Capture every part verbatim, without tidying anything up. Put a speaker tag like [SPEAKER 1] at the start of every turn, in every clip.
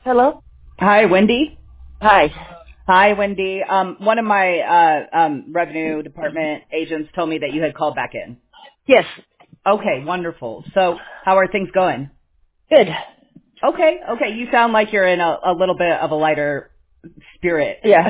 [SPEAKER 1] Hello?
[SPEAKER 2] Hi, Wendy.
[SPEAKER 1] Hi.
[SPEAKER 2] Hi, Wendy. Um, one of my uh, um, revenue department agents told me that you had called back in.
[SPEAKER 1] Yes.
[SPEAKER 2] Okay, wonderful. So, how are things going?
[SPEAKER 1] Good.
[SPEAKER 2] Okay, okay. You sound like you're in a, a little bit of a lighter spirit.
[SPEAKER 1] Yeah.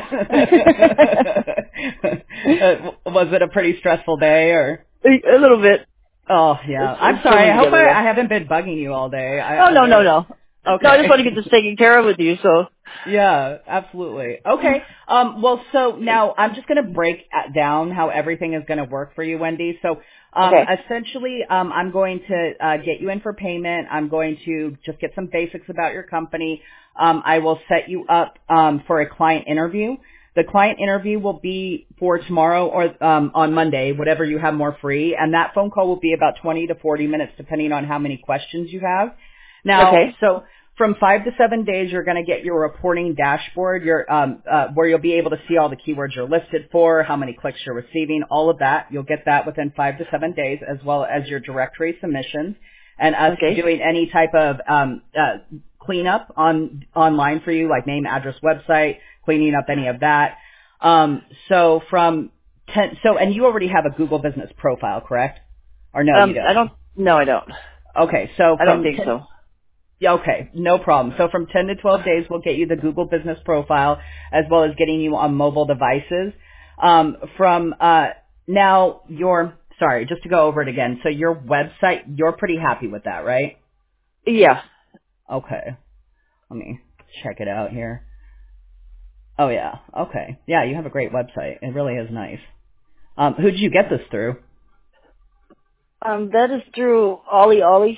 [SPEAKER 2] Uh, Was it a pretty stressful day, or?
[SPEAKER 1] A little bit.
[SPEAKER 2] Oh, yeah.
[SPEAKER 1] It's,
[SPEAKER 2] I'm
[SPEAKER 1] it's
[SPEAKER 2] sorry.
[SPEAKER 1] coming
[SPEAKER 2] I hope
[SPEAKER 1] together
[SPEAKER 2] I, I
[SPEAKER 1] though.
[SPEAKER 2] haven't been bugging you all day. I,
[SPEAKER 1] Oh,
[SPEAKER 2] I
[SPEAKER 1] no, no,
[SPEAKER 2] really.
[SPEAKER 1] no. No, I just want to get
[SPEAKER 2] Okay.
[SPEAKER 1] this taken care of with you, so.
[SPEAKER 2] Yeah, absolutely. Okay. Um, well, so now I'm just going to break uh, down how everything is going to work for you, Wendy. So um,
[SPEAKER 1] Okay.
[SPEAKER 2] essentially, um, I'm going to uh, get you in for payment. I'm going to just get some basics about your company. Um, I will set you up um, for a client interview. The client interview will be for tomorrow or um, on Monday, whatever you have more free. And that phone call will be about twenty to forty minutes, depending on how many questions you have. Now,
[SPEAKER 1] Okay.
[SPEAKER 2] so from five to seven days, you're going to get your reporting dashboard, your um, uh, where you'll be able to see all the keywords you're listed for, how many clicks you're receiving, all of that. You'll get that within five to seven days, as well as your directory submissions and us
[SPEAKER 1] Okay.
[SPEAKER 2] doing any type of um, uh, cleanup on online for you, like name, address, website, cleaning up any of that. Um, so from ten, so and you already have a Google Business profile, correct? Or no, you
[SPEAKER 1] Um, I
[SPEAKER 2] don't.
[SPEAKER 1] don't, no, I don't.
[SPEAKER 2] Okay, so
[SPEAKER 1] I don't
[SPEAKER 2] from
[SPEAKER 1] think
[SPEAKER 2] ten,
[SPEAKER 1] so.
[SPEAKER 2] yeah, okay, no problem. So from ten to twelve days, we'll get you the Google Business Profile as well as getting you on mobile devices. Um, from uh, now, your sorry, just to go over it again. So your website, you're pretty happy with that, right?
[SPEAKER 1] Yeah.
[SPEAKER 2] Okay, let me check it out here. Oh yeah, okay, yeah, you have a great website. It really is nice. Um, who did you get this through?
[SPEAKER 1] Um, that is through Ollie Ollie.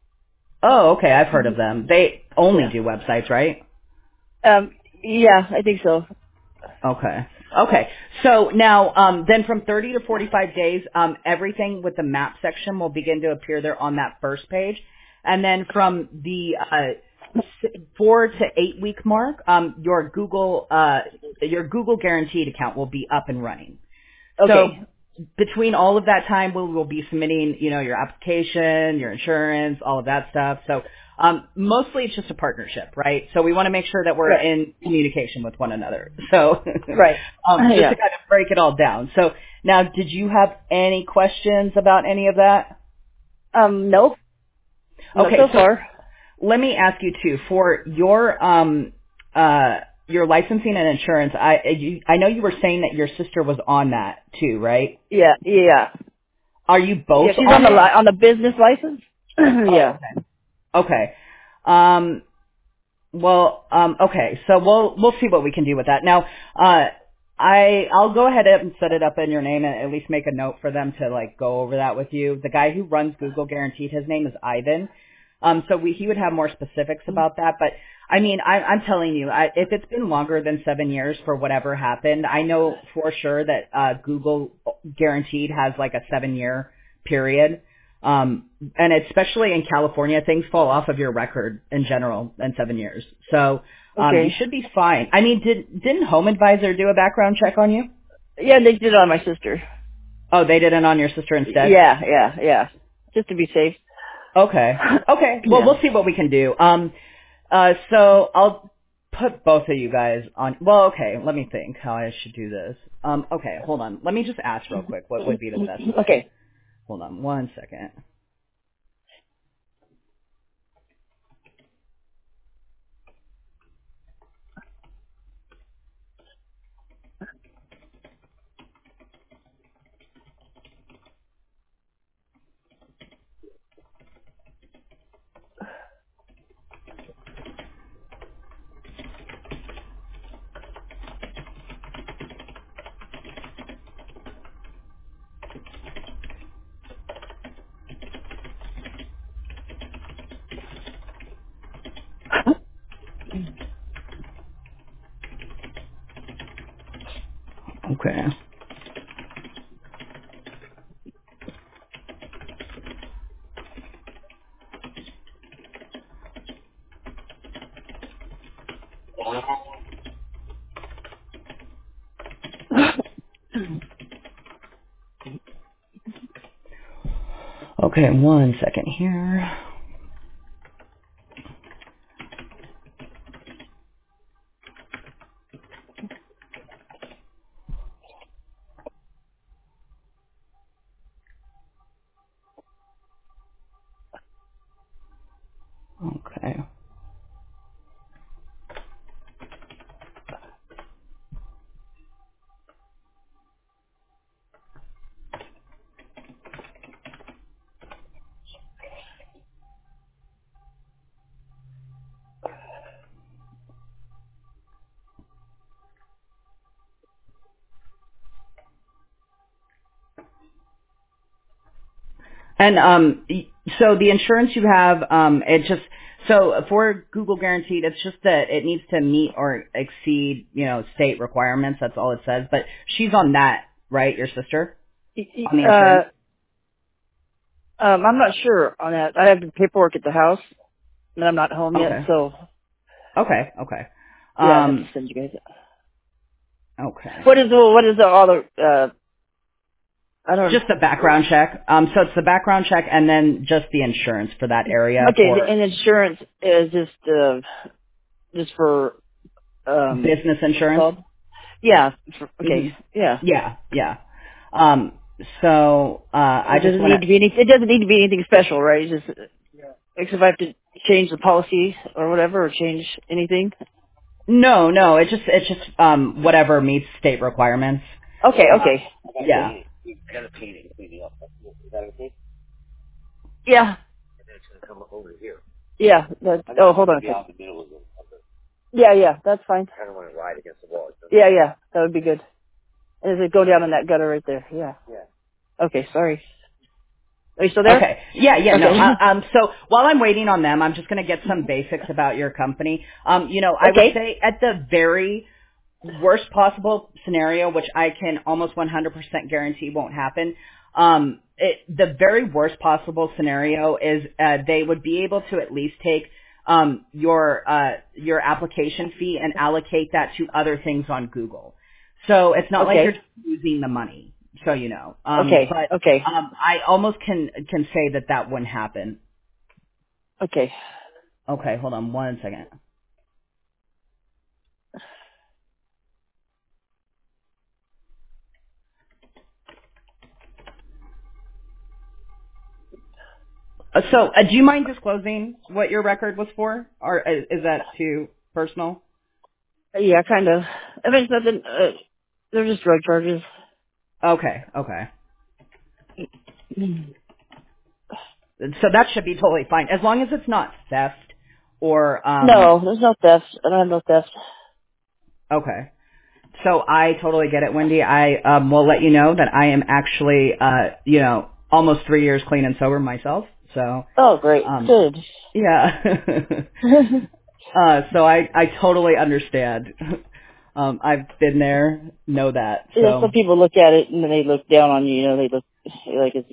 [SPEAKER 2] Oh, okay, I've heard of them. They only
[SPEAKER 1] Yeah.
[SPEAKER 2] do websites, right?
[SPEAKER 1] Um, yeah, I think so.
[SPEAKER 2] Okay. Okay. So now, um, then from thirty to forty-five days, um, everything with the map section will begin to appear there on that first page. And then from the uh, s- four to eight week mark, um, your Google uh, your Google guaranteed account will be up and running. So
[SPEAKER 1] Okay.
[SPEAKER 2] between all of that time, we will be submitting, you know, your application, your insurance, all of that stuff. So um, mostly it's just a partnership, right? So we want to make sure that we're
[SPEAKER 1] Right.
[SPEAKER 2] in communication with one another. So
[SPEAKER 1] Right.
[SPEAKER 2] um, just
[SPEAKER 1] Yeah.
[SPEAKER 2] to kind of break it all down. So now, did you have any questions about any of that?
[SPEAKER 1] Um, nope. Not
[SPEAKER 2] Okay,
[SPEAKER 1] so
[SPEAKER 2] so
[SPEAKER 1] far.
[SPEAKER 2] let me ask you too, for your um uh your licensing and insurance, I you, I know you were saying that your sister was on that too, right?
[SPEAKER 1] Yeah, yeah.
[SPEAKER 2] Are you
[SPEAKER 1] Yeah,
[SPEAKER 2] both
[SPEAKER 1] she's on
[SPEAKER 2] on
[SPEAKER 1] the
[SPEAKER 2] it?
[SPEAKER 1] li- on the business license.
[SPEAKER 2] Oh,
[SPEAKER 1] Yeah.
[SPEAKER 2] okay. Okay. Um, well, um, okay. So we'll we'll see what we can do with that. Now, uh, I I'll go ahead and set it up in your name and at least make a note for them to like go over that with you. The guy who runs Google Guaranteed, his name is Ivan. Um, so we, he would have more specifics about that. But I mean, I, I'm telling you, I, if it's been longer than seven years for whatever happened, I know for sure that uh, Google Guaranteed has like a seven year period. Um, and especially in California, things fall off of your record in general in seven years. So um, you
[SPEAKER 1] Okay.
[SPEAKER 2] should be fine. I mean, did didn't Home Advisor do a background check on you?
[SPEAKER 1] Yeah, they did it on my sister.
[SPEAKER 2] Oh, they did it on your sister instead.
[SPEAKER 1] Yeah, yeah, yeah. Just to be safe.
[SPEAKER 2] Okay. Okay. Well,
[SPEAKER 1] Yeah.
[SPEAKER 2] we'll see what we can do. Um, uh, so I'll put both of you guys on. Well, okay. Let me think how I should do this. Um, okay. Hold on. Let me just ask real quick. What would be the best way?
[SPEAKER 1] Okay.
[SPEAKER 2] Hold on one second. Okay. Okay. One second here. And um, y- so the insurance you have, um, it just so for Google Guaranteed, it's just that it needs to meet or exceed, you know, state requirements. That's all it says. But she's on that, right? Your sister on the
[SPEAKER 1] Uh,
[SPEAKER 2] insurance.
[SPEAKER 1] um, I'm not sure on that. I have the paperwork at the house, and I'm not home yet,
[SPEAKER 2] Okay.
[SPEAKER 1] so
[SPEAKER 2] Okay. Okay.
[SPEAKER 1] yeah, I have to
[SPEAKER 2] Um.
[SPEAKER 1] send you guys it.
[SPEAKER 2] Okay.
[SPEAKER 1] What is the, what is the, all the, uh, I don't,
[SPEAKER 2] Just the background check. Um. So it's the background check, and then just the insurance for that area
[SPEAKER 1] okay,
[SPEAKER 2] for
[SPEAKER 1] and insurance is just, uh, just for, um,
[SPEAKER 2] business
[SPEAKER 1] what's it
[SPEAKER 2] insurance.
[SPEAKER 1] called? Yeah, for,
[SPEAKER 2] hmm
[SPEAKER 1] okay, yeah.
[SPEAKER 2] Yeah. Yeah. Um. So uh, I
[SPEAKER 1] It
[SPEAKER 2] just
[SPEAKER 1] doesn't
[SPEAKER 2] want
[SPEAKER 1] need
[SPEAKER 2] to.
[SPEAKER 1] to be any, it doesn't need to be anything special, right? It's just, except if I have to change the policy or whatever, or change anything.
[SPEAKER 2] No, no. It just it's just um whatever meets state requirements.
[SPEAKER 1] Okay,
[SPEAKER 2] Uh,
[SPEAKER 1] okay.
[SPEAKER 2] yeah.
[SPEAKER 1] Yeah. Yeah. That, oh, hold on a second. Yeah, yeah, that's fine. Yeah, yeah, that would be good. And does it go down in that gutter right there? Yeah. Okay, sorry. Are you still there?
[SPEAKER 2] Okay. Yeah, yeah, no.
[SPEAKER 1] Okay.
[SPEAKER 2] Uh, um, so while I'm waiting on them, I'm just going to get some basics about your company. Um, you know, I would
[SPEAKER 1] Okay.
[SPEAKER 2] say at the very worst possible scenario, which I can almost one hundred percent guarantee won't happen, um, it, the very worst possible scenario is uh, they would be able to at least take um, your uh, your application fee and allocate that to other things on Google. So it's not like you're
[SPEAKER 1] Okay.
[SPEAKER 2] just losing the money, so you know. Um,
[SPEAKER 1] Okay.
[SPEAKER 2] but
[SPEAKER 1] Okay.
[SPEAKER 2] um, I almost can can say that that wouldn't happen.
[SPEAKER 1] Okay.
[SPEAKER 2] Okay, hold on one second. Uh, so, uh, do you mind disclosing what your record was for, or is, is that too personal?
[SPEAKER 1] Yeah, kind of. I mean, it's nothing, uh, they're just drug charges.
[SPEAKER 2] Okay, okay.
[SPEAKER 1] Mm.
[SPEAKER 2] So that should be totally fine, as long as it's not theft or um.
[SPEAKER 1] No, there's no theft. I don't have no theft.
[SPEAKER 2] Okay. So I totally get it, Wendy. I um will let you know that I am actually uh you know almost three years clean and sober myself. So
[SPEAKER 1] Oh, great.
[SPEAKER 2] um
[SPEAKER 1] Good.
[SPEAKER 2] yeah.
[SPEAKER 1] yeah,
[SPEAKER 2] uh so I I totally understand. Um I've been there, know that.
[SPEAKER 1] some
[SPEAKER 2] So
[SPEAKER 1] people look at it and then they look down on you, you know, they look like it's,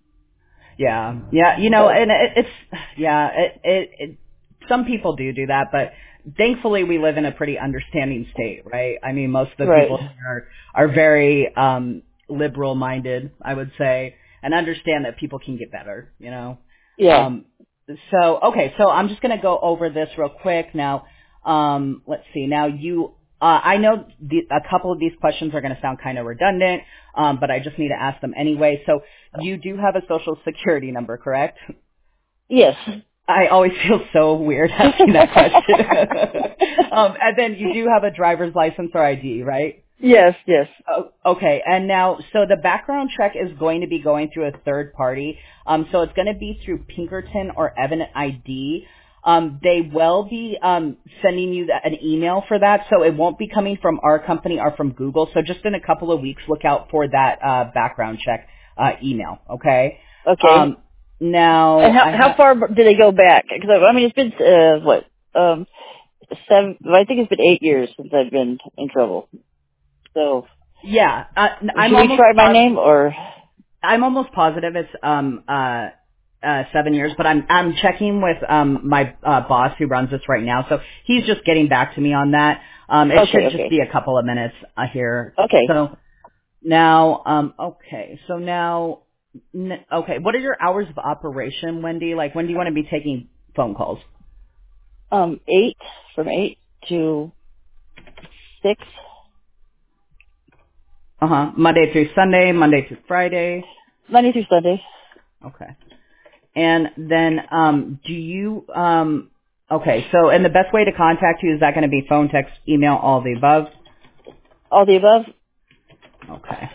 [SPEAKER 2] yeah. Yeah, you know,
[SPEAKER 1] but,
[SPEAKER 2] and it, it's yeah, it, it it some people do do that, but thankfully we live in a pretty understanding state, right? I mean, most of the
[SPEAKER 1] right.
[SPEAKER 2] people here are are very um liberal minded, I would say, and understand that people can get better, you know.
[SPEAKER 1] Yeah.
[SPEAKER 2] Um so okay, so I'm just going to go over this real quick now. Um let's see. Now you uh, I know the, a couple of these questions are going to sound kind of redundant, um, but I just need to ask them anyway. So you do have a social security number, correct?
[SPEAKER 1] Yes.
[SPEAKER 2] I always feel so weird asking that question. um, and then you do have a driver's license or I D, right?
[SPEAKER 1] yes, yes.
[SPEAKER 2] Oh, okay. And now, so the background check is going to be going through a third party. Um, so it's going to be through Pinkerton or Evident I D. Um, they will be um, sending you the- an email for that, so it won't be coming from our company or from Google. So just in a couple of weeks, look out for that uh, background check uh, email. Okay.
[SPEAKER 1] Okay.
[SPEAKER 2] Um, now
[SPEAKER 1] And how
[SPEAKER 2] I
[SPEAKER 1] how
[SPEAKER 2] have.
[SPEAKER 1] far do they go back? Because I mean, it's been uh, what um seven. I think it's been eight years since I've been in trouble. So
[SPEAKER 2] Yeah, uh, I'm
[SPEAKER 1] should we
[SPEAKER 2] almost
[SPEAKER 1] try my
[SPEAKER 2] pos-
[SPEAKER 1] name or?
[SPEAKER 2] I'm almost positive it's um uh uh seven years, but I'm I'm checking with um my uh, boss who runs this right now, so he's just getting back to me on that. Um, it
[SPEAKER 1] Okay,
[SPEAKER 2] should just
[SPEAKER 1] okay,
[SPEAKER 2] be a couple of minutes uh, here.
[SPEAKER 1] okay.
[SPEAKER 2] So now, um, okay, so now, n- okay, what are your hours of operation, Wendy? Like, when do you want to be taking phone calls?
[SPEAKER 1] Um, eight from eight to six,
[SPEAKER 2] Uh huh. Monday through Sunday, Monday through Friday.
[SPEAKER 1] Monday through Sunday.
[SPEAKER 2] Okay. And then, um, do you, um, okay, so, and the best way to contact you, is that going to be phone, text, email, all the above?
[SPEAKER 1] All the above.
[SPEAKER 2] Okay.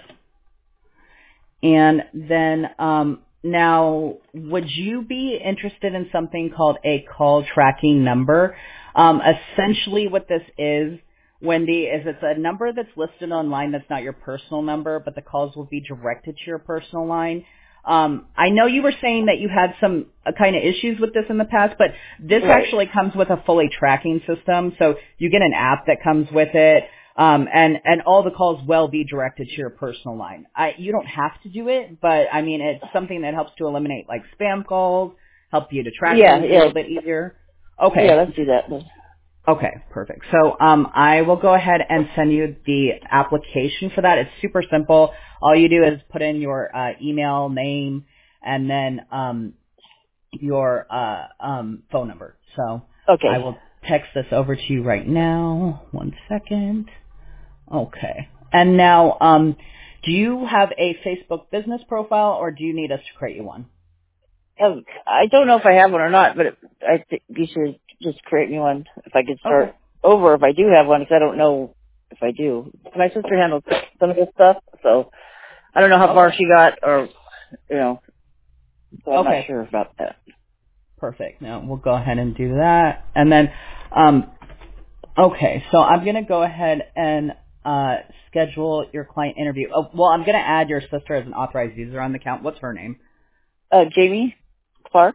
[SPEAKER 2] And then, um, now, would you be interested in something called a call tracking number? Um, essentially what this is, Wendy, is it's a number that's listed online that's not your personal number, but the calls will be directed to your personal line. Um, I know you were saying that you had some uh, kind of issues with this in the past, but this
[SPEAKER 1] Right.
[SPEAKER 2] actually comes with a fully tracking system. So you get an app that comes with it, um, and and all the calls will be directed to your personal line. I, you don't have to do it, but I mean it's something that helps to eliminate like spam calls, help you to track
[SPEAKER 1] Yeah,
[SPEAKER 2] things a
[SPEAKER 1] yeah.
[SPEAKER 2] little bit easier. Okay.
[SPEAKER 1] Yeah, let's do that.
[SPEAKER 2] Okay, perfect. So um, I will go ahead and send you the application for that. It's super simple. All you do is put in your uh, email, name, and then um, your uh, um, phone number. So I
[SPEAKER 1] Okay.
[SPEAKER 2] will text this over to you right now. One second. Okay. And now, um, do you have a Facebook business profile, or do you need us to create you one?
[SPEAKER 1] Um, I don't know if I have one or not, but it, I think you should just create me one if I could
[SPEAKER 2] Okay.
[SPEAKER 1] start over if I do have one, because I don't know if I do. My sister handles some of this stuff, so I don't know how far
[SPEAKER 2] Okay.
[SPEAKER 1] she got, or, you know, so I'm not
[SPEAKER 2] Okay.
[SPEAKER 1] sure about that.
[SPEAKER 2] Perfect. Now we'll go ahead and do that. And then, um, okay, so I'm going to go ahead and uh, schedule your client interview. Oh, well, I'm going to add your sister as an authorized user on the account. What's her name?
[SPEAKER 1] Uh, Jamie Clark?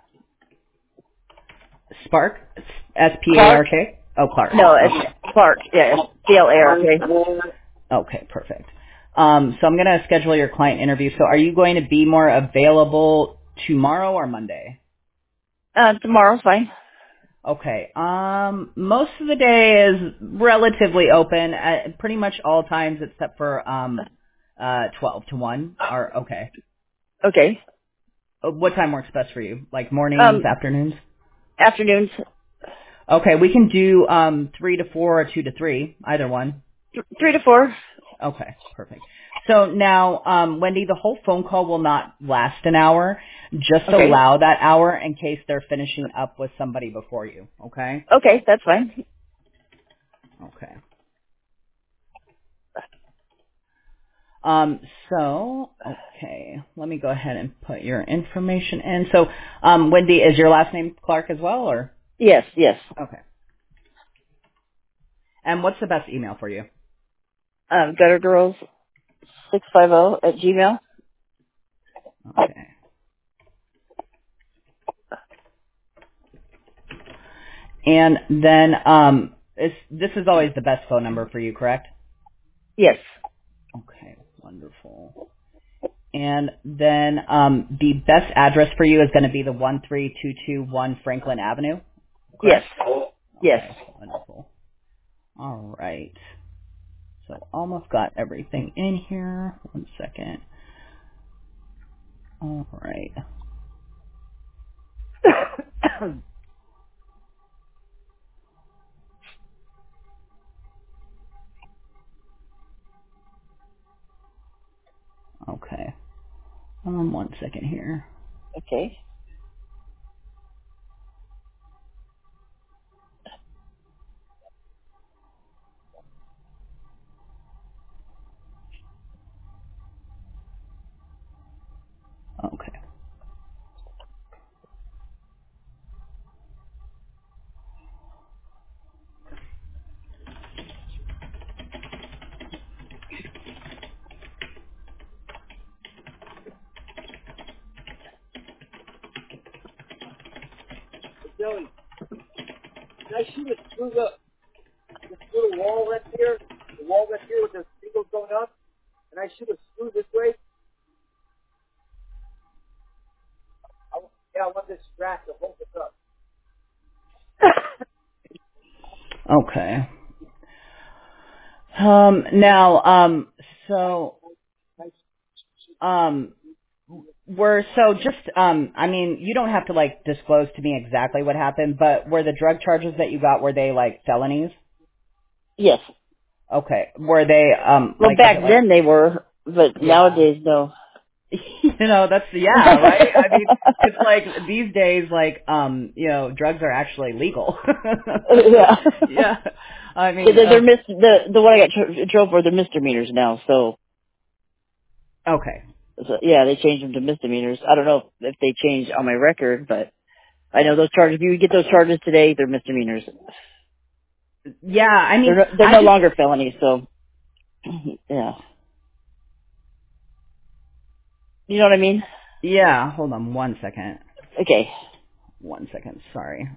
[SPEAKER 2] Spark? S P A
[SPEAKER 1] Clark?
[SPEAKER 2] R K? Oh, Clark.
[SPEAKER 1] No,
[SPEAKER 2] Okay.
[SPEAKER 1] it's Clark. Yeah, C L A R K.
[SPEAKER 2] Okay, perfect. Um, so I'm going to schedule your client interview. So are you going to be more available tomorrow or Monday?
[SPEAKER 1] Uh, tomorrow's fine.
[SPEAKER 2] Okay. Um, most of the day is relatively open at pretty much all times except for um, uh, twelve to one are okay.
[SPEAKER 1] Okay.
[SPEAKER 2] Uh, What time works best for you? Like mornings,
[SPEAKER 1] Um,
[SPEAKER 2] afternoons?
[SPEAKER 1] afternoons,
[SPEAKER 2] Okay, we can do um, three to four or two to three, either one.
[SPEAKER 1] th- three to four.
[SPEAKER 2] Okay, perfect. So now, um, Wendy, the whole phone call will not last an hour. Just
[SPEAKER 1] Okay.
[SPEAKER 2] allow that hour in case they're finishing up with somebody before you. Okay?
[SPEAKER 1] Okay, that's fine.
[SPEAKER 2] Okay. Um, so, okay, let me go ahead and put your information in. So, um, Wendy, is your last name Clark as well, or?
[SPEAKER 1] Yes, yes.
[SPEAKER 2] Okay. And what's the best email for you?
[SPEAKER 1] Um, Gutter Girls six five zero at Gmail.
[SPEAKER 2] Okay. And then, um, is, this is always the best phone number for you, correct?
[SPEAKER 1] Yes,
[SPEAKER 2] Okay, wonderful. And then, um, the best address for you is going to be the one three two two one Franklin Avenue,
[SPEAKER 1] yes,
[SPEAKER 2] correct?
[SPEAKER 1] yes.
[SPEAKER 2] Okay, wonderful. All right. So almost got everything in here. One second. All right. Okay. Um, one second here.
[SPEAKER 1] Okay.
[SPEAKER 2] Okay.
[SPEAKER 1] Joey, can I shoot it through the, through the wall right here? The wall right here with the shingles going up? And I shoot it through this way? I, yeah, I want this strap to hold this up.
[SPEAKER 2] Okay. Um, now, um, so, um, were, so just, um, I mean, you don't have to like disclose to me exactly what happened, but were the drug charges that you got, were they like felonies?
[SPEAKER 1] Yes.
[SPEAKER 2] Okay. Were they, um,
[SPEAKER 1] Well,
[SPEAKER 2] like, was
[SPEAKER 1] back
[SPEAKER 2] it like,
[SPEAKER 1] then they were, but
[SPEAKER 2] yeah.
[SPEAKER 1] nowadays, no.
[SPEAKER 2] you know, that's, yeah, right? I mean, it's like these days, like, um, you know, drugs are actually legal.
[SPEAKER 1] Yeah.
[SPEAKER 2] yeah. I
[SPEAKER 1] Yeah,
[SPEAKER 2] mean,
[SPEAKER 1] they're, they're
[SPEAKER 2] uh,
[SPEAKER 1] mis- the, the one I got tr- in trouble for, they're misdemeanors now, so,
[SPEAKER 2] okay.
[SPEAKER 1] so, yeah, they changed them to misdemeanors. I don't know if they changed on my record, but I know those charges, if you get those charges today, they're misdemeanors.
[SPEAKER 2] Yeah, I
[SPEAKER 1] They're
[SPEAKER 2] mean,
[SPEAKER 1] no, they're
[SPEAKER 2] I
[SPEAKER 1] no
[SPEAKER 2] just,
[SPEAKER 1] longer felonies, so, yeah. You know what I mean?
[SPEAKER 2] Yeah, hold on one second.
[SPEAKER 1] Okay.
[SPEAKER 2] One second, sorry.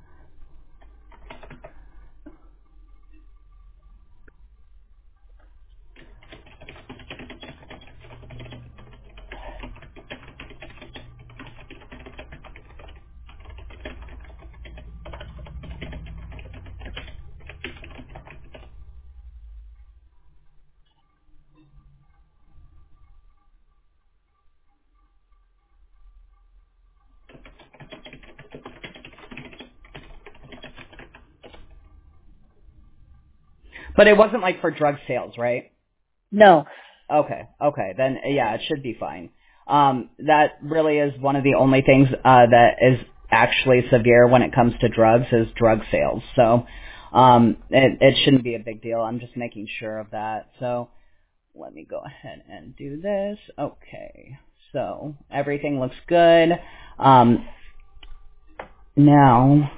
[SPEAKER 2] But it wasn't like for drug sales, right?
[SPEAKER 1] No.
[SPEAKER 2] Okay, okay, then yeah, it should be fine. Um, that really is one of the only things uh, that is actually severe when it comes to drugs is drug sales. So um, it, it shouldn't be a big deal. I'm just making sure of that. So let me go ahead and do this. Okay, so everything looks good. Um, now,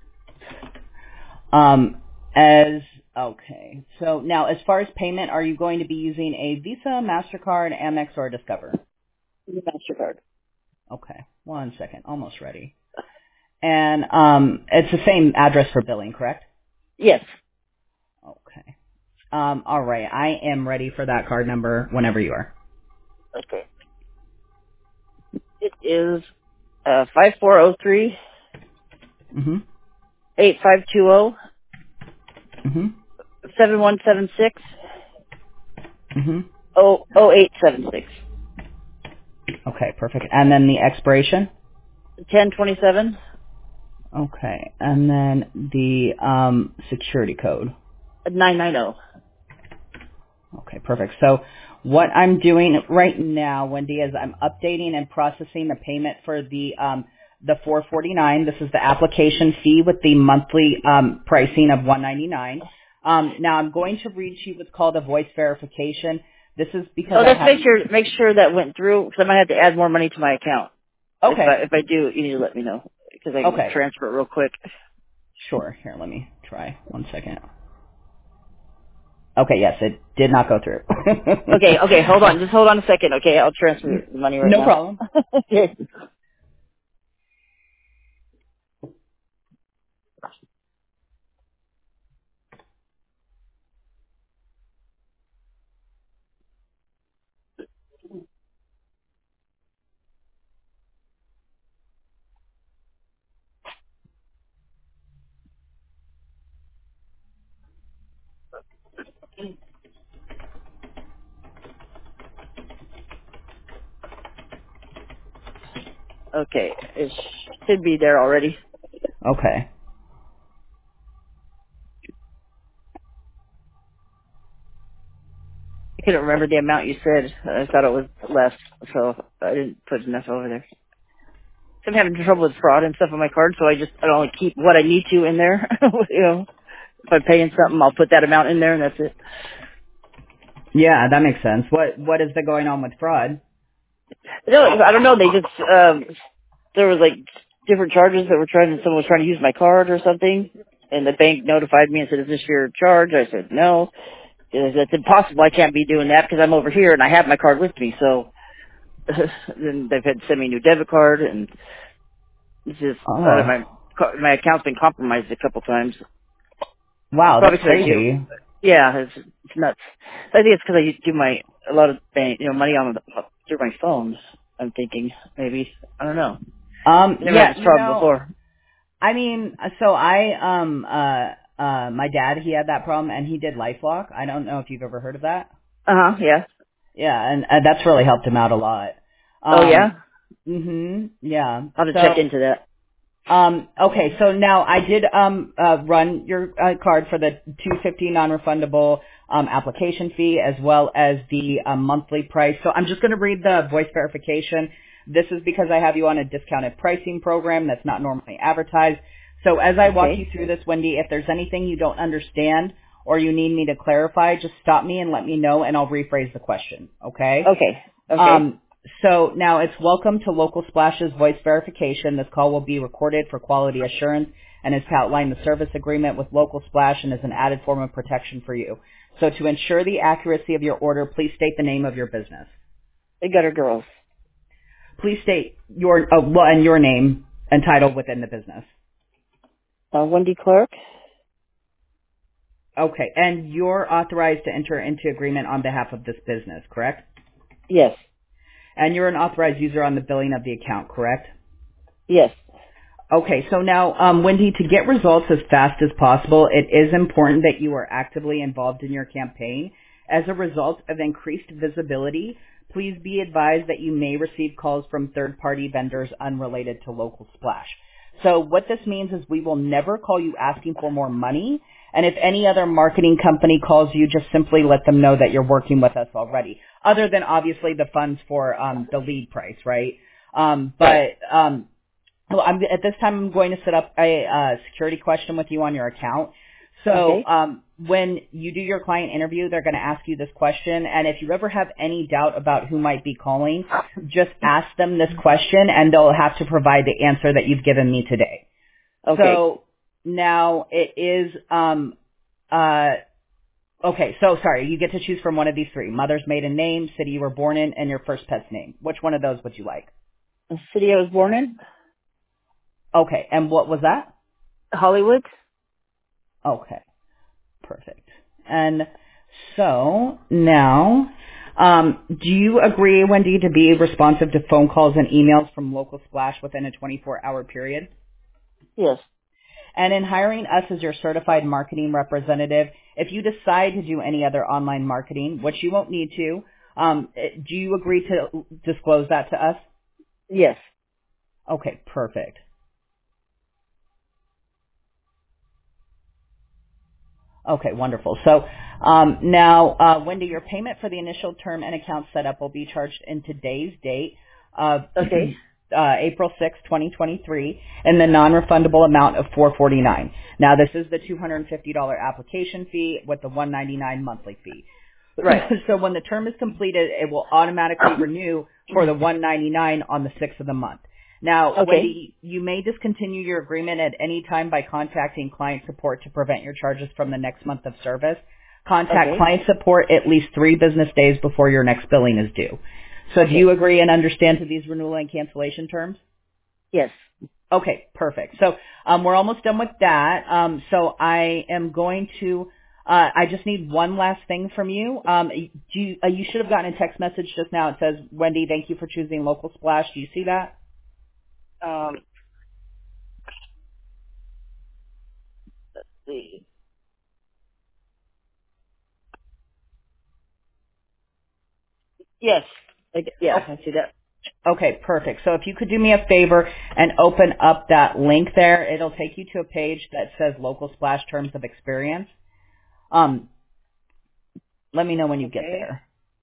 [SPEAKER 2] um, as okay, so now as far as payment, are you going to be using a Visa, MasterCard, Amex, or Discover?
[SPEAKER 1] MasterCard.
[SPEAKER 2] Okay, one second, almost ready. And um, it's the same address for billing, correct?
[SPEAKER 1] Yes.
[SPEAKER 2] Okay. Um, all right, I am ready for that card number whenever you are.
[SPEAKER 1] Okay. It is uh five four zero three
[SPEAKER 2] Mhm.
[SPEAKER 1] eight five two zero
[SPEAKER 2] Mhm.
[SPEAKER 1] seven one seven six
[SPEAKER 2] Mhm.
[SPEAKER 1] oh oh eight seven six.
[SPEAKER 2] Okay, perfect. And then the expiration.
[SPEAKER 1] Ten twenty seven
[SPEAKER 2] Okay, and then the um, security code.
[SPEAKER 1] nine nine zero.
[SPEAKER 2] Okay, perfect. So what I'm doing right now, Wendy, is I'm updating and processing the payment for the um, the four forty-nine. This is the application fee with the monthly um, pricing of one ninety-nine. Um, now I'm going to read you what's called a voice verification. This is because
[SPEAKER 1] Oh,
[SPEAKER 2] I
[SPEAKER 1] let's
[SPEAKER 2] have.
[SPEAKER 1] make sure make sure that went through because I might have to add more money to my account. If I
[SPEAKER 2] Okay.
[SPEAKER 1] if I do, you need to let me know because I can just
[SPEAKER 2] Okay.
[SPEAKER 1] transfer it real quick.
[SPEAKER 2] Sure. Here, let me try. One second. Okay. Yes, it did not go through.
[SPEAKER 1] Okay, okay, hold on, just hold on a second. Okay, I'll transfer the money right
[SPEAKER 2] No
[SPEAKER 1] now.
[SPEAKER 2] problem.
[SPEAKER 1] Okay. Okay, it should be there already.
[SPEAKER 2] Okay.
[SPEAKER 1] I couldn't remember the amount you said. I thought it was less, so I didn't put enough over there. I'm having trouble with fraud and stuff on my card, so I just I only keep what I need to in there. You know, if I'm paying something, I'll put that amount in there, and that's it.
[SPEAKER 2] Yeah, that makes sense. What What is the going on with fraud?
[SPEAKER 1] No, I don't know. They just um, there was like different charges that were trying. Someone was trying to use my card or something, and the bank notified me and said, "Is this your charge?" I said, "No." They said, "It's impossible. I can't be doing that because I'm over here and I have my card with me." So then they've had to send me a new debit card, and it's just uh,
[SPEAKER 2] Oh,
[SPEAKER 1] my my account's been compromised a couple times.
[SPEAKER 2] wow,
[SPEAKER 1] Probably
[SPEAKER 2] that's
[SPEAKER 1] because I do.
[SPEAKER 2] crazy.
[SPEAKER 1] Yeah, it's, it's nuts. I think it's because I do my a lot of bank, you know, money on the, through my phone. I'm thinking maybe I don't know.
[SPEAKER 2] Um,
[SPEAKER 1] I never had
[SPEAKER 2] yeah,
[SPEAKER 1] this
[SPEAKER 2] you
[SPEAKER 1] problem
[SPEAKER 2] know,
[SPEAKER 1] before.
[SPEAKER 2] I mean, so I um uh uh my dad, he had that problem and he did LifeLock. I don't know if you've ever heard of that.
[SPEAKER 1] Uh huh. Yeah.
[SPEAKER 2] Yeah, and uh, that's really helped him out a lot.
[SPEAKER 1] Oh
[SPEAKER 2] Um,
[SPEAKER 1] yeah.
[SPEAKER 2] mhm, yeah.
[SPEAKER 1] I'll have to check
[SPEAKER 2] So
[SPEAKER 1] into that.
[SPEAKER 2] Um, okay, so now I did um, uh, run your uh, card for the two hundred fifty dollars non-refundable um, application fee as well as the uh, monthly price. So I'm just going to read the voice verification. This is because I have you on a discounted pricing program that's not normally advertised. So as I walk you
[SPEAKER 1] Okay.
[SPEAKER 2] through this, Wendy, if there's anything you don't understand or you need me to clarify, just stop me and let me know and I'll rephrase the question, okay?
[SPEAKER 1] Okay. Okay.
[SPEAKER 2] Um, so now it's welcome to Local Splash's voice verification. This call will be recorded for quality assurance and is to outline the service agreement with Local Splash and is an added form of protection for you. So to ensure the accuracy of your order, please state the name of your business.
[SPEAKER 1] The gutter girls.
[SPEAKER 2] Please state your, uh, well, and your name and title within the business.
[SPEAKER 1] Uh, Wendy Clark.
[SPEAKER 2] Okay, and you're authorized to enter into agreement on behalf of this business, correct?
[SPEAKER 1] Yes.
[SPEAKER 2] And you're an authorized user on the billing of the account, correct?
[SPEAKER 1] Yes.
[SPEAKER 2] Okay, so now, um, Wendy, to get results as fast as possible, it is important that you are actively involved in your campaign. As a result of increased visibility, please be advised that you may receive calls from third-party vendors unrelated to Local Splash. So what this means is we will never call you asking for more money. And if any other marketing company calls you, just simply let them know that you're working with us already, other than obviously the funds for um, the lead price, right? Um, but um, well, I'm, at this time, I'm going to set up a uh, security question with you on your account. So
[SPEAKER 1] Okay.
[SPEAKER 2] um, when you do your client interview, they're going to ask you this question. And if you ever have any doubt about who might be calling, just ask them this question, and they'll have to provide the answer that you've given me today.
[SPEAKER 1] Okay.
[SPEAKER 2] So now it is, um, uh, okay, so sorry, you get to choose from one of these three: mother's maiden name, city you were born in, and your first pet's name. Which one of those would you like?
[SPEAKER 1] The city I was born in?
[SPEAKER 2] Okay, and what was that?
[SPEAKER 1] Hollywood.
[SPEAKER 2] Okay, perfect. And so now, um, do you agree, Wendy, to be responsive to phone calls and emails from Local Splash within a twenty-four hour period?
[SPEAKER 1] Yes.
[SPEAKER 2] And in hiring us as your certified marketing representative, if you decide to do any other online marketing, which you won't need to, um, do you agree to disclose that to us?
[SPEAKER 1] Yes.
[SPEAKER 2] Okay, perfect. Okay, wonderful. So um, now, uh, Wendy, your payment for the initial term and account setup will be charged in today's date of
[SPEAKER 1] Okay.
[SPEAKER 2] uh, April sixth, twenty twenty-three, in the non-refundable amount of four hundred forty-nine dollars. Now, this is the two hundred fifty dollars application fee with the one hundred ninety-nine dollars monthly fee.
[SPEAKER 1] Right.
[SPEAKER 2] So when the term is completed, it will automatically renew for the one hundred ninety-nine dollars on the sixth of the month. Now,
[SPEAKER 1] Okay.
[SPEAKER 2] Wendy, you may discontinue your agreement at any time by contacting client support to prevent your charges from the next month of service. Contact
[SPEAKER 1] Okay.
[SPEAKER 2] client support at least three business days before your next billing is due. So
[SPEAKER 1] Okay.
[SPEAKER 2] do you agree and understand to these renewal and cancellation terms?
[SPEAKER 1] Yes.
[SPEAKER 2] Okay, perfect. So um, we're almost done with that. Um, so I am going to, uh, I just need one last thing from you. Um, do you, uh, you should have gotten a text message just now. It says, Wendy, thank you for choosing Local Splash. Do you see that?
[SPEAKER 1] Um, let's see. Yes. I, g- yeah,
[SPEAKER 2] Okay.
[SPEAKER 1] I see that.
[SPEAKER 2] Okay, perfect. So if you could do me a favor and open up that link there, it'll take you to a page that says Local Splash Terms of Experience. Um, let me know when you get
[SPEAKER 1] Okay.
[SPEAKER 2] there.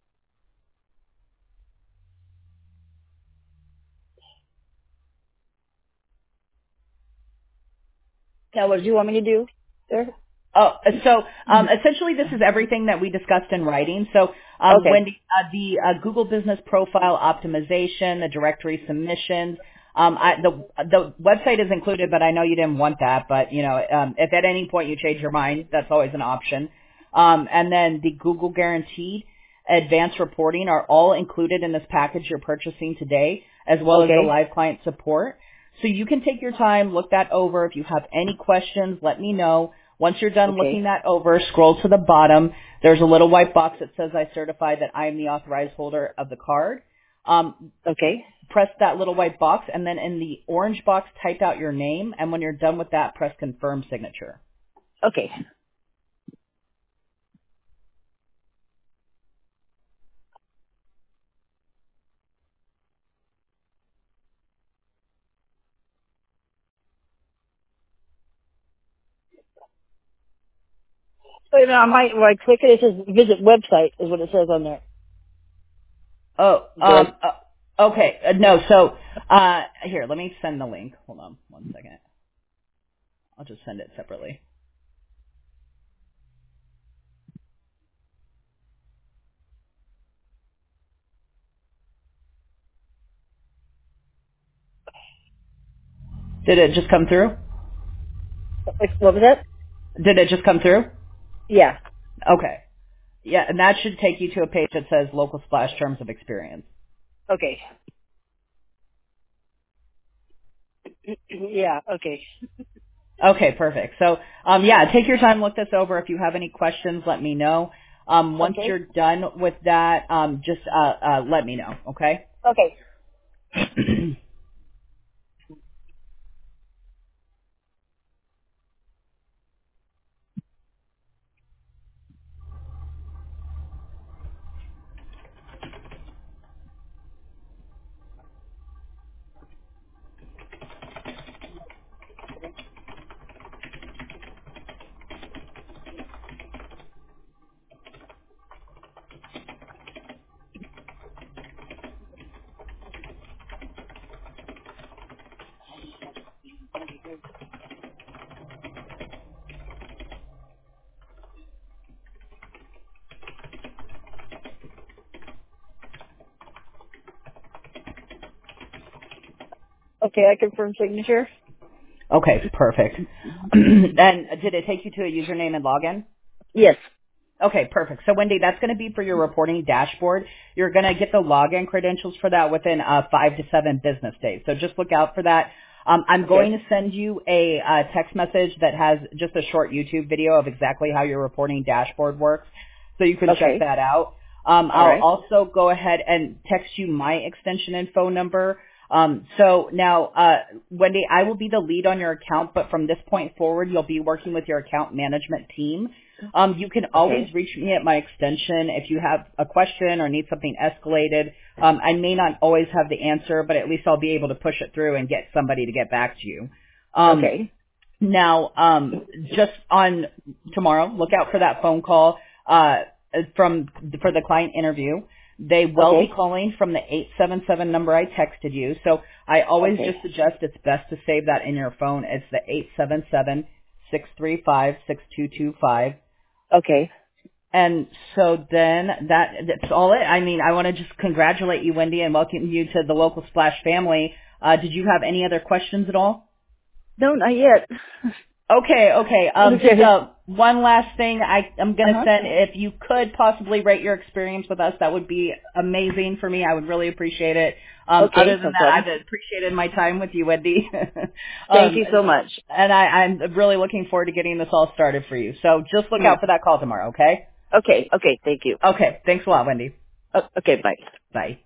[SPEAKER 1] Now, what do you want me to do there?
[SPEAKER 2] Oh, so um, essentially this is everything that we discussed in writing. So um,
[SPEAKER 1] Okay.
[SPEAKER 2] Wendy, uh, the uh, Google Business Profile optimization, the directory submissions, um, I, the the website is included, but I know you didn't want that. But you know, um, if at any point you change your mind, that's always an option. Um, and then the Google Guaranteed Advanced Reporting are all included in this package you're purchasing today, as well as the
[SPEAKER 1] Okay.
[SPEAKER 2] live client support. So you can take your time, look that over. If you have any questions, let me know. Once you're done
[SPEAKER 1] Okay.
[SPEAKER 2] looking that over, scroll to the bottom. There's a little white box that says, I certify that I am the authorized holder of the card. Um,
[SPEAKER 1] Okay.
[SPEAKER 2] press that little white box, and then in the orange box, type out your name. And when you're done with that, press confirm signature.
[SPEAKER 1] Okay. Wait, no, I might, when I click it, it says visit website is what it says on there.
[SPEAKER 2] Oh,
[SPEAKER 1] Do I,
[SPEAKER 2] um, uh, okay. Uh, no, so uh, here, let me send the link. Hold on one second. I'll just send it separately. Did it just come through?
[SPEAKER 1] what was that?
[SPEAKER 2] Did it just come through?
[SPEAKER 1] Yeah.
[SPEAKER 2] Okay. Yeah, and that should take you to a page that says Local Splash Terms of Experience.
[SPEAKER 1] Okay. Yeah, okay.
[SPEAKER 2] Okay, perfect. So, um, yeah, take your time, look this over. If you have any questions, let me know. Um, once
[SPEAKER 1] Okay.
[SPEAKER 2] you're done with that, um, just uh, uh, let me know, okay?
[SPEAKER 1] Okay. Okay, I confirm signature.
[SPEAKER 2] Okay, perfect. And did it take you to a username and login?
[SPEAKER 1] Yes.
[SPEAKER 2] Okay, perfect. So Wendy, that's going to be for your reporting dashboard. You're going to get the login credentials for that within uh, five to seven business days. So just look out for that. Um, I'm going
[SPEAKER 1] Okay.
[SPEAKER 2] to send you a uh, text message that has just a short YouTube video of exactly how your reporting dashboard works, so you can check
[SPEAKER 1] Okay.
[SPEAKER 2] that out. Um,
[SPEAKER 1] All
[SPEAKER 2] I'll
[SPEAKER 1] right.
[SPEAKER 2] also go ahead and text you my extension and phone number. Um, so now, uh, Wendy, I will be the lead on your account, but from this point forward, you'll be working with your account management team. Um, you can always
[SPEAKER 1] Okay.
[SPEAKER 2] reach me at my extension if you have a question or need something escalated. Um, I may not always have the answer, but at least I'll be able to push it through and get somebody to get back to you. Um,
[SPEAKER 1] Okay.
[SPEAKER 2] now, um, just on tomorrow, look out for that phone call uh, from for the client interview. They will be
[SPEAKER 1] Okay.
[SPEAKER 2] calling from the eight seven seven number I texted you. So I always
[SPEAKER 1] Okay.
[SPEAKER 2] just suggest it's best to save that in your phone. It's the eight seven seven, six three five, six two two five.
[SPEAKER 1] Okay.
[SPEAKER 2] And so then that that's all it. I mean, I want to just congratulate you, Wendy, and welcome you to the local Splash family. Uh, did you have any other questions at all?
[SPEAKER 1] No, not yet.
[SPEAKER 2] Okay, okay. Um, just
[SPEAKER 1] Okay.
[SPEAKER 2] uh, one last thing I, I'm going to
[SPEAKER 1] Uh-huh.
[SPEAKER 2] send. If you could possibly rate your experience with us, that would be amazing for me. I would really appreciate it. Um, other
[SPEAKER 1] Okay,
[SPEAKER 2] than
[SPEAKER 1] no
[SPEAKER 2] that,
[SPEAKER 1] problem.
[SPEAKER 2] I've appreciated my time with you, Wendy.
[SPEAKER 1] Thank
[SPEAKER 2] um,
[SPEAKER 1] you so much.
[SPEAKER 2] and I, I'm really looking forward to getting this all started for you. So just look
[SPEAKER 1] Mm.
[SPEAKER 2] out for that call tomorrow, okay?
[SPEAKER 1] Okay. Okay. Thank you.
[SPEAKER 2] Okay. Thanks a lot, Wendy.
[SPEAKER 1] O- okay. Bye.
[SPEAKER 2] Bye.